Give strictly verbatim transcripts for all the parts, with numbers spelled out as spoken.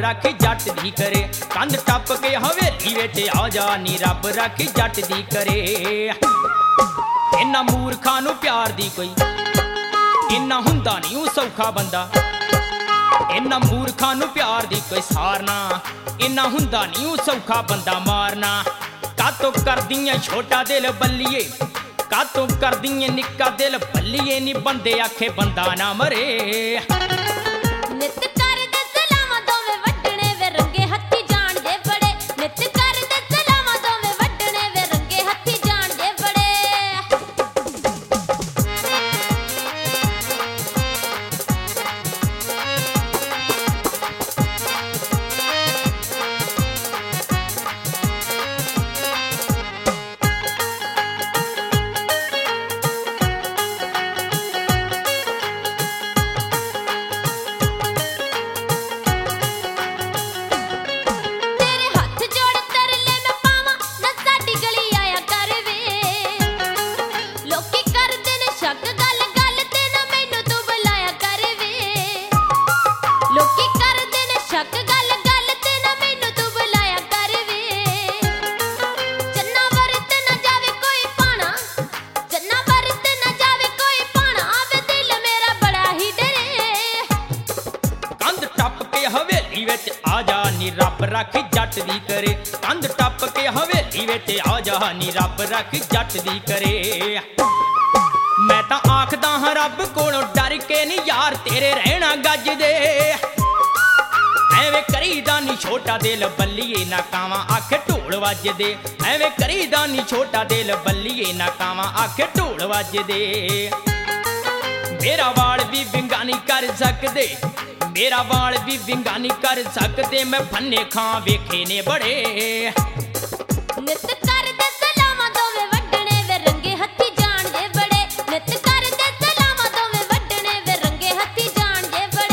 राखी जट दी करे। कंध टप के हवेली विच आ जा नी रब राखी जट दी करे। इन्ना मूर्खां नूं प्यार दी कोई इन्ना हुंदा नहीं ऊ सौखा बंदा। इन्ना मूर्खां नूं प्यार दी कोई सारना इन्ना हुंदा नहीं ऊ सौखा बंदा मारना। कातों करदियां छोटा दिल बल्लिए कातों करदियां निक्का दिल बल्लिए नी बंदे आखे बंदा ना मरे। नित कर दे सलामा दोवें वड्डणे वे रंगे हत्थी जान दे बड़े। नित कर दे सलामा दोवें वड्डणे वे रंगे हत्थी जान दे बड़े। हवेली विच आ जा नी रब राखी जट दी करे। कंध टप के हवेली विच आ जा नी रब राखी जट दी करे। मैं तां आखदा हां रब कोलों डर के नी यार तेरे रहना गज दे। एवें करीदा नी छोटा दिल बल्लिए ना कावां आखे ढोल वज दे। एवें करीदा नी छोटा दिल बल्लिए ना कावां आखे ढोल वज दे। मेरा वाल भी विंगा नहीं कर सकदे मेरा वाल भी विंगा नहीं कर सकते मैं फन्ने खां वेखे ने बड़े। नित कर दे सलामा दोवें वड्डणे वे रंगे हत्थी जान दे बड़े। नित कर दे सलामा दोवें वड्डणे वे रंगे हत्थी जान दे बड़े।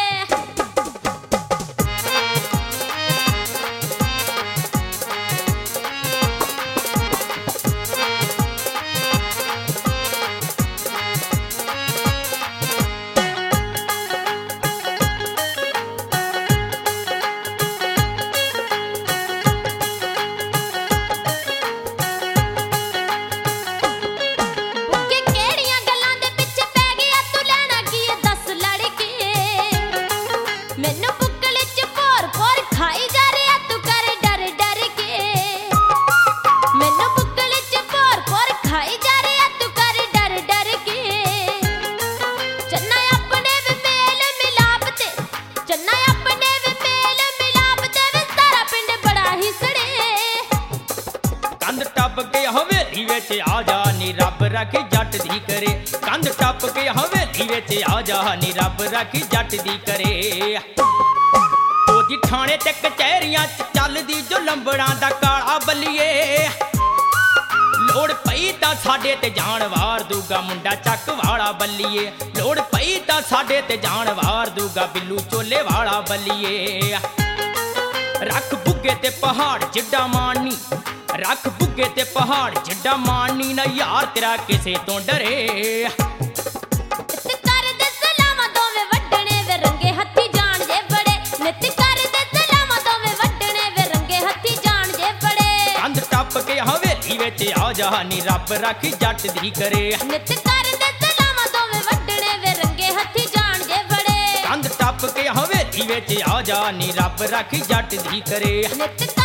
हवेली विच आ जा नी रब राखी जट दी करे। कंध टप के हवेली विच आ जा नी रब राखी जट दी करे। ओदी थाने ते कचहरियां च चलदी जो लंबड़ां दा काला बल्लिए। लोड़ पई तां साडे ते जान वार दूगा मुंडा चक वाला बल्लिए। लोड़ पई तां साडे ते जान वार दूगा बिल्लू चोले वाला बल्लिए। रख बुग्गे ते पहाड़ जिड्डा मानी रख बुग्गे ते पहाड़ जिड्डा मानी ना यार तेरा किसे तो डरे। नित कर दे सलामा दोवें वड्डणे वे रंगे हत्थी जान दे बड़े। नित कर दे सलामा दोवें वड्डणे वे रंगे हत्थी जान दे बड़े। कंध टप के हवेली विच आ जा नी रब राखी जट दी करे। नित कर दे सलामा दोवें वड्डणे वे रंगे हत्थी जान दे बड़े। कंध टप के हवेली विच आ जा नी रब राखी जट दी करे। नित